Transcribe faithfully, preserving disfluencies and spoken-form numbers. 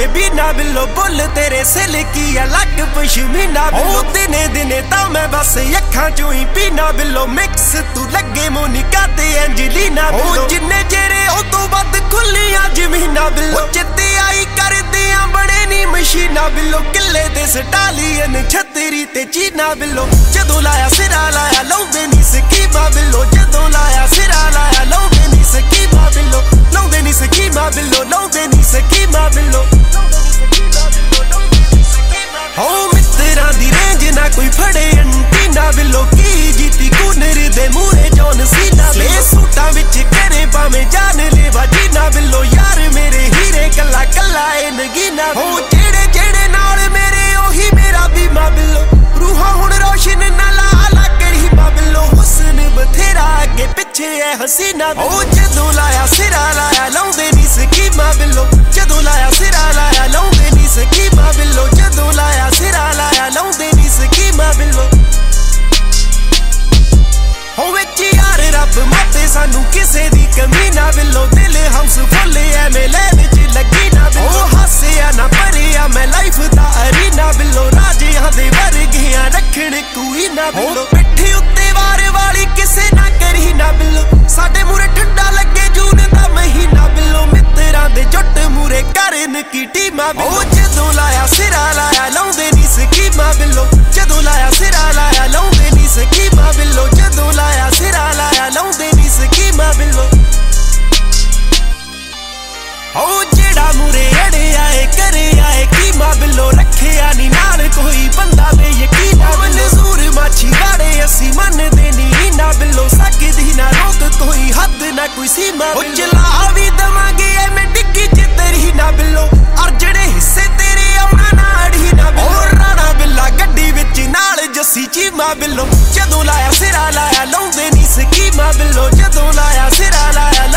baby ना बिल्लो bull तेरे सिल्की अलग पश्मीना बिल्लो दिने दिने तां मैं बस अखां चों ही पीना बिल्लो मिक्स तू लगे मोनिका ते एंजेलिना बिल्लो जिन्ने चेहरे ओ तो वध खुलियां जमीना बिल्लो चित्ते आई करदियां बड़े नी मशीना बिल्लो किले दे स्टालियन छतरी ते चीना बिल्लो जदों लाया सिरा लाया लौंदे नी स्कीमा बिल्लो जदों लाया सिरा लाया लौंदे नी स्कीमा बिल्लो लौंदे नी स्कीमा बिल्लो लौंदे नी स्कीमा बिल्लो हो मित्तरां दी रेंज ना कोई फड़े अंटीना बिल्लो की जीती कूनर दे मूहरे जॉन सीना ले सूटां विच करे भावें जान ले वाजीना बिल्लो यार मेरे हीरे कल्ला कल्ला ए नगीना हो जेड़े जेड़े नाल मेरे ओही मेरा बीमा बिल्लो रूहां हुण रोशन ना ला ला करी मा बिल्लो हुस्न बथेरा अगे पिछे है हसीना ओ जदों लाया सिरा लाया लौंदे नी स्कीमा बिल्लो जदों लाया सिरा लाया लौंदे नी स्कीमा बिल्लो जदों लाया सिरा लाया लौंदे नी स्कीमा बिल्लो हो विच यार रब माते सानू किसे दी कमी ना बिल्लो दिल हाउस फुल ऐ मेले विच लगी ना बिल्लो हासिया ना भरिया मैं लाइफ दा अरीना बिल्लो राजियां दे वर्गियां रखण कोई ना बिल्लो पिट्ठी उत्ते वार वाली किसे ना करी ना बिल्लो साडे मूरे ठंडा लगे जून दा महीना बिल्लो मित्तरां दे जुट मूरे करन की टीमा बिल्लो जदों लाया सिरा लाया लौंदे नी स्कीमा बिल्लो जदों लाया सिरा लाया लौंदे नी स्कीमा बिल्लो जदों लाया सिरा लाया लौंदे नी स्कीमा बिल्लो हो जेड़ा मूरे अड़े आए करे आए कीमा बिल्लो रखिया नी नाल कोई बंदा बेयकीना मंजूर माछी वाड़े असी मनदे नी ना बिल्लो सकदी ना रोक कोई हद ना कोई सीमा बिल्लो चला भी दवांगे ऐ मैं डिग्गी च तेरी ना बिल्लो और जेड़े हिस्से तेरे आउणा ना अड़ी ना बिल्लो राणा बिल्ला गड्डी विच नाल जस्सी चीमा बिल्लो जदों लाया सिरा लाया लौंदे नी स्कीमा बिल्लो जदों लाया सिरा लाया